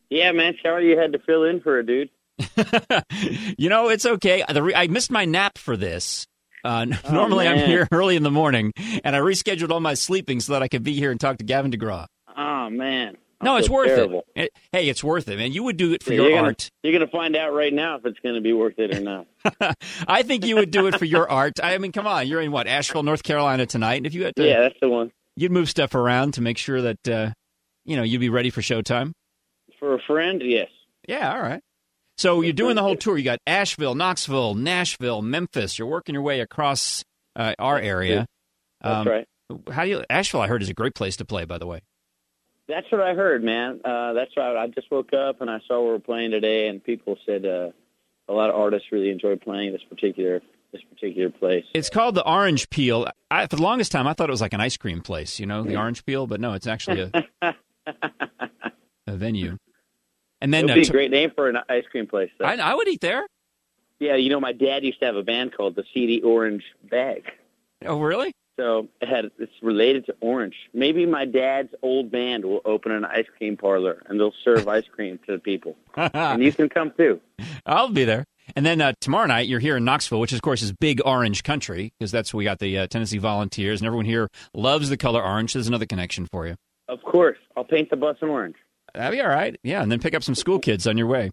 Yeah, man. Sorry you had to fill in for a dude. It's okay. I missed my nap for this. Normally man. I'm here early in the morning, and I rescheduled all my sleeping so that I could be here and talk to Gavin DeGraw. Oh, man. No, it's worth terrible. it. Hey, it's worth it, man. You would do it for your art. You're going to find out right now if it's going to be worth it or not. I think you would do it for your art. I mean, come on. You're in, Asheville, North Carolina tonight. And if you had to, yeah, that's the one. You'd move stuff around to make sure that, you'd be ready for showtime? For a friend, yes. Yeah, all right. So you're doing the whole tour. You got Asheville, Knoxville, Nashville, Memphis. You're working your way across our area. That's right. Asheville, I heard, is a great place to play, by the way. That's what I heard, man. That's right. I just woke up and I saw we were playing today, and people said a lot of artists really enjoy playing this particular place. It's called the Orange Peel. For the longest time, I thought it was like an ice cream place, the Orange Peel, but no, it's actually a venue. And then it would be a great name for an ice cream place, though. I would eat there. Yeah, my dad used to have a band called the CD Orange Bag. Oh, really? So it's related to orange. Maybe my dad's old band will open an ice cream parlor, and they'll serve ice cream to the people. And you can come, too. I'll be there. And then tomorrow night, you're here in Knoxville, which, of course, is big orange country, because that's where we got the Tennessee Volunteers, and everyone here loves the color orange. There's another connection for you. Of course. I'll paint the bus in orange. That'd be all right. Yeah, and then pick up some school kids on your way.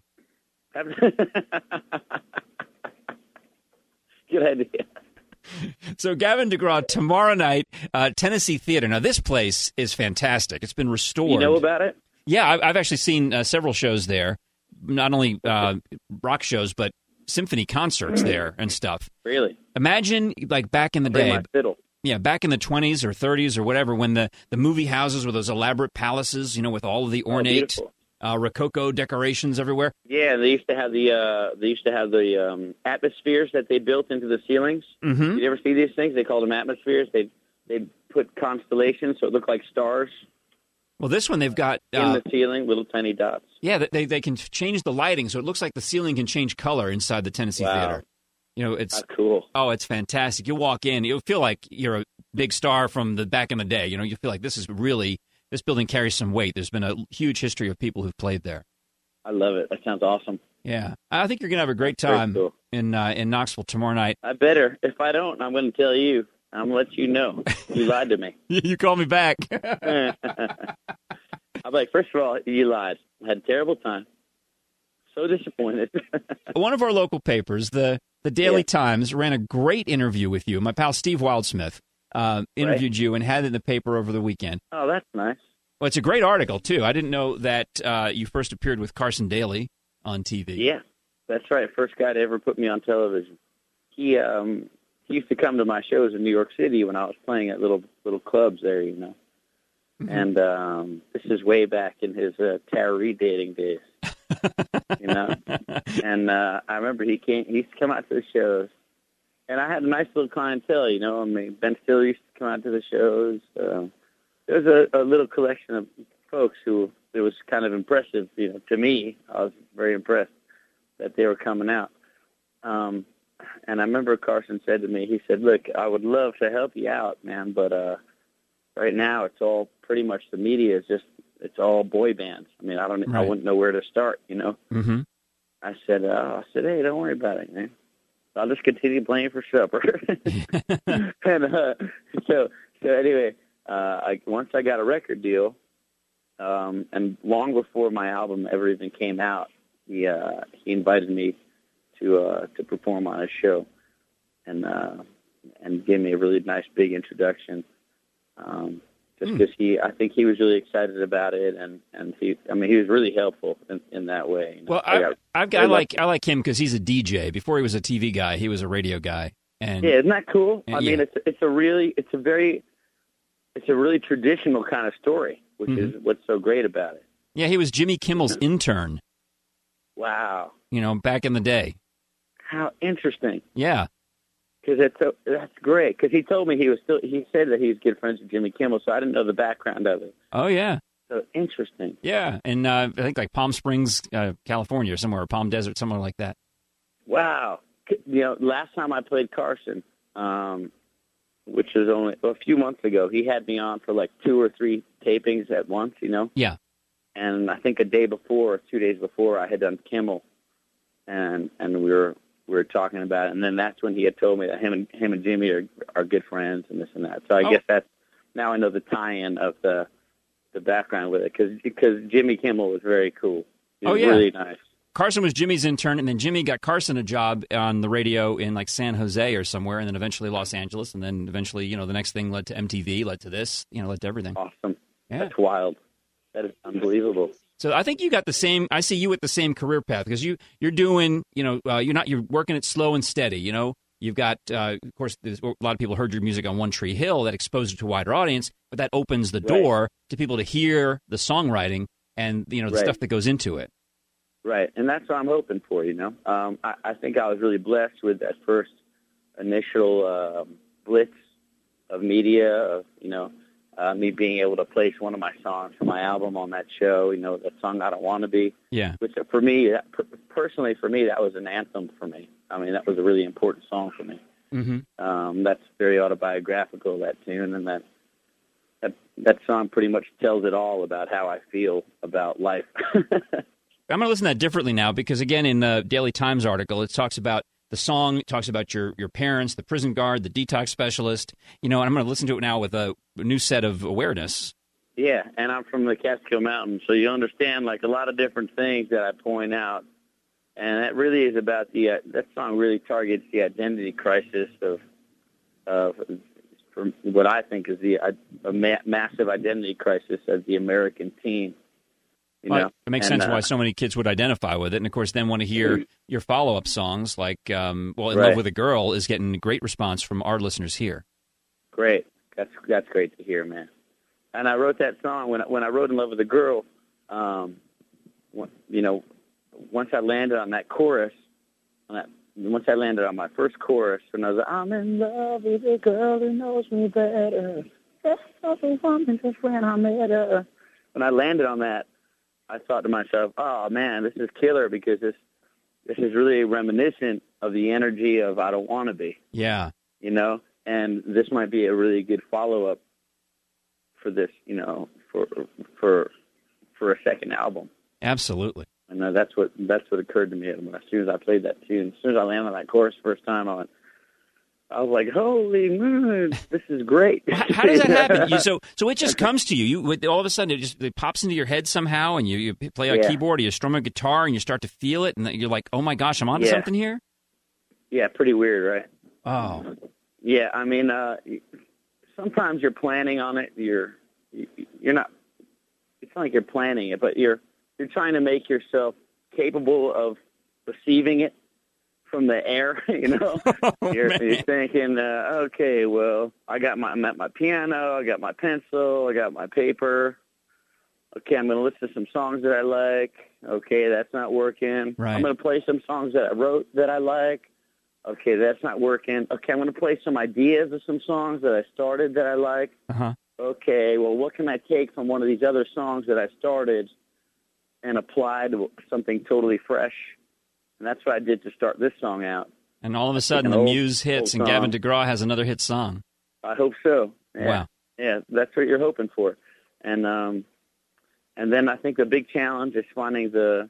Good idea. So Gavin DeGraw, tomorrow night, Tennessee Theater. Now, this place is fantastic. It's been restored. You know about it? Yeah, I've actually seen several shows there, not only rock shows, but symphony concerts there and stuff. Really? Imagine, like, back in the day. My fiddle. Yeah, back in the 20s or 30s or whatever, when the movie houses were those elaborate palaces, with all of the ornate Rococo decorations everywhere. Yeah, they used to have the atmospheres that they built into the ceilings. Mm-hmm. Did you ever see these things? They called them atmospheres. They'd put constellations so it looked like stars. Well, this one they've got in the ceiling, little tiny dots. Yeah, they can change the lighting so it looks like the ceiling can change color inside the Tennessee Theater. It's that's cool. Oh, it's fantastic. You'll walk in, you'll feel like you're a big star from the back in the day. You feel like this building carries some weight. There's been a huge history of people who've played there. I love it. That sounds awesome. Yeah, I think you're gonna have a great time in Knoxville tomorrow night. I better. If I don't, I'm going to tell you. I'm going to let you know. You lied to me. You call me back. I'm like, first of all, you lied. I had a terrible time. So disappointed. One of our local papers, the Daily Times, ran a great interview with you. My pal Steve Wildsmith interviewed you and had it in the paper over the weekend. Oh, that's nice. Well, it's a great article, too. I didn't know that you first appeared with Carson Daly on TV. Yeah, that's right. First guy to ever put me on television. He used to come to my shows in New York City when I was playing at little clubs there, Mm-hmm. And this is way back in his Tara Reid dating days. And I remember he used to come out to the shows, and I had a nice little clientele, I mean, Ben Stiller used to come out to the shows. There was a little collection of folks who it was kind of impressive, to me. I was very impressed that they were coming out. And I remember Carson said to me, he said, "Look, I would love to help you out, man, but right now it's all pretty much the media is just, it's all boy bands. I mean, I wouldn't know where to start, Mm-hmm. I said, hey, don't worry about it, man. I'll just continue playing for supper." And so anyway, once I got a record deal, and long before my album ever even came out, he invited me to perform on his show, and gave me a really nice big introduction. Just because I think he was really excited about it, and he was really helpful in that way. Well, I like him because he's a DJ. Before he was a TV guy, he was a radio guy. And yeah, isn't that cool? I mean, it's a really traditional kind of story, which is what's so great about it. Yeah, he was Jimmy Kimmel's intern. Wow. Back in the day. How interesting. Yeah. Because that's great. Because he told me he said that he was good friends with Jimmy Kimmel, so I didn't know the background of it. Oh, yeah. So interesting. Yeah, and I think like Palm Springs, California, or somewhere, or Palm Desert, somewhere like that. Wow. Last time I played Carson, which was only a few months ago, he had me on for like 2 or 3 tapings at once, Yeah. And I think a day before, or 2 days before, I had done Kimmel, and we were talking about it. And then that's when he had told me that him and Jimmy are good friends and this and that. So I guess that's, now I know the tie-in of the background with it, because Jimmy Kimmel was very cool. He was really nice. Carson was Jimmy's intern, and then Jimmy got Carson a job on the radio in like San Jose or somewhere, and then eventually Los Angeles, and then eventually, the next thing led to MTV, led to this, led to everything. Awesome. Yeah. That's wild. That is unbelievable. So I think you got the same. I see you with the same career path, because you're doing, you're working it slow and steady. You've got, of course, a lot of people heard your music on One Tree Hill. That exposed you to a wider audience, but that opens the door to people to hear the songwriting and the stuff that goes into it. Right, and that's what I'm hoping for. I think I was really blessed with that first initial blitz of media, of me being able to place one of my songs from my album on that show. That song "I Don't Want to Be." Yeah. Which for me, personally, that was an anthem for me. I mean, that was a really important song for me. Mm-hmm. That's very autobiographical, that tune, and that song pretty much tells it all about how I feel about life. I'm going to listen to that differently now, because, again, in the Daily Times article, it talks about the song, it talks about your parents, the prison guard, the detox specialist, and I'm going to listen to it now with a new set of awareness. Yeah, and I'm from the Catskill Mountains, so you understand, like, a lot of different things that I point out, and that really is about that song really targets the identity crisis of for what I think is a massive identity crisis of the American teen. It makes sense why so many kids would identify with it. And, of course, then want to hear your follow-up songs like, In Love with a Girl is getting great response from our listeners here. Great. That's great to hear, man. And I wrote that song when I wrote In Love with a Girl, once I landed on that chorus, once I landed on my first chorus, and I was like, I'm in love with a girl who knows me better. That's the woman just when I met her. When I landed on that, I thought to myself, oh, man, this is killer, because this is really reminiscent of the energy of I Don't Want to Be. Yeah. And this might be a really good follow-up for this, for a second album. Absolutely. And that's what occurred to me as soon as I played that tune. As soon as I landed on that chorus first time, I was like, holy moon, this is great. How does that happen? So it just comes to you. All of a sudden, it pops into your head somehow, and you play a keyboard, or you strum a guitar, and you start to feel it, and you're like, oh, my gosh, I'm onto something here? Yeah, pretty weird, right? Oh. Yeah, I mean, sometimes you're planning on it. You're not – it's not like you're planning it, but you're trying to make yourself capable of receiving it from the air, You're thinking, okay, well, I'm at my piano, I got my pencil, I got my paper. Okay, I'm going to listen to some songs that I like. Okay, that's not working. Right. I'm going to play some songs that I wrote that I like. Okay, that's not working. Okay, I'm going to play some ideas of some songs that I started that I like. Uh-huh. Okay, well, what can I take from one of these other songs that I started and apply to something totally fresh? And that's what I did to start this song out. And all of a sudden, the muse hits, and Gavin DeGraw has another hit song. I hope so. Yeah. Wow. Yeah, that's what you're hoping for. And then I think the big challenge is finding the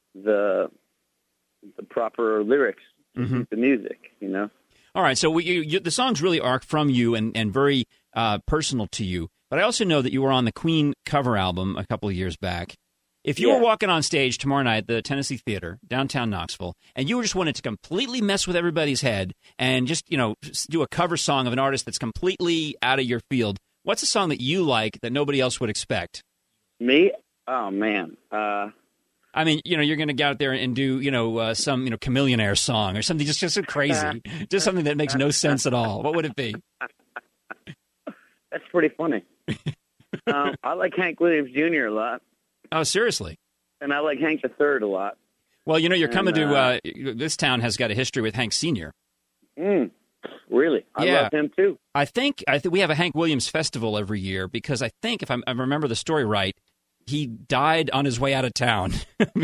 proper lyrics, to the music, All right, so the songs really are from you and very personal to you. But I also know that you were on the Queen cover album a couple of years back. If you were walking on stage tomorrow night at the Tennessee Theater, downtown Knoxville, and you just wanted to completely mess with everybody's head and just, do a cover song of an artist that's completely out of your field, what's a song that you like that nobody else would expect? Me? Oh, man. I mean, you're going to get out there and do, some, Chameleonaire song or something just so crazy, just something that makes no sense at all. What would it be? That's pretty funny. I like Hank Williams Jr. a lot. Oh, seriously? And I like Hank III a lot. Well, you're coming to this town has got a history with Hank Sr. Really? I love him, too. I think we have a Hank Williams festival every year because I think, if I remember the story right, he died on his way out of town.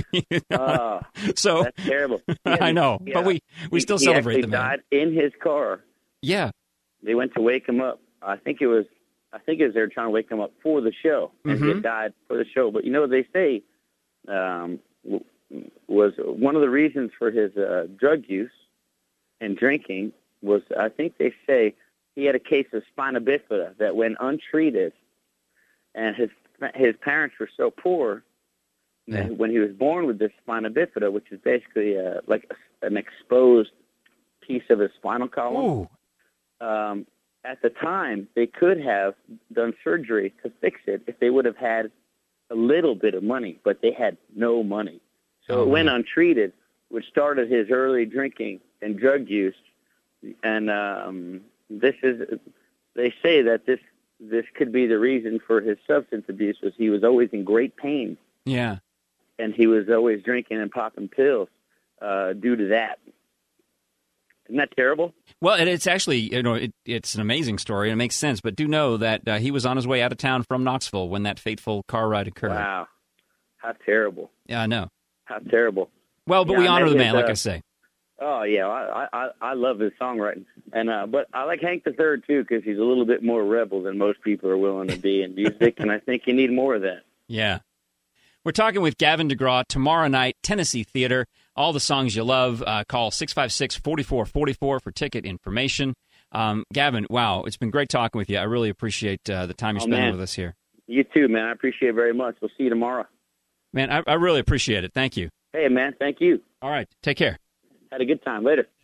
So that's terrible. I know, but we still celebrate the man. He died in his car. Yeah. They went to wake him up. I think it was I think it was they were trying to wake him up for the show, and he had died for the show. But they say was one of the reasons for his drug use and drinking was, I think they say, he had a case of spina bifida that when untreated, and his parents were so poor, that when he was born with this spina bifida, which is basically like an exposed piece of his spinal column, at the time they could have done surgery to fix it if they would have had a little bit of money, but they had no money. So it went untreated, which started his early drinking and drug use. And they say that this could be the reason for his substance abuse, was he was always in great pain. Yeah. And he was always drinking and popping pills due to that. Isn't that terrible? Well, it's actually, it's an amazing story, and it makes sense. But do know that he was on his way out of town from Knoxville when that fateful car ride occurred. Wow. How terrible. Yeah, I know. How terrible. Well, but we honor the man, like I say. Oh, yeah. I love his songwriting. And but I like Hank III, too, because he's a little bit more rebel than most people are willing to be in music, and I think you need more of that. Yeah. We're talking with Gavin DeGraw tomorrow night, Tennessee Theater. All the songs you love. Call 656-4444 for ticket information. Gavin, wow, it's been great talking with you. I really appreciate the time you spent with us here. You too, man. I appreciate it very much. We'll see you tomorrow. Man, I really appreciate it. Thank you. Hey, man. Thank you. All right. Take care. Had a good time. Later.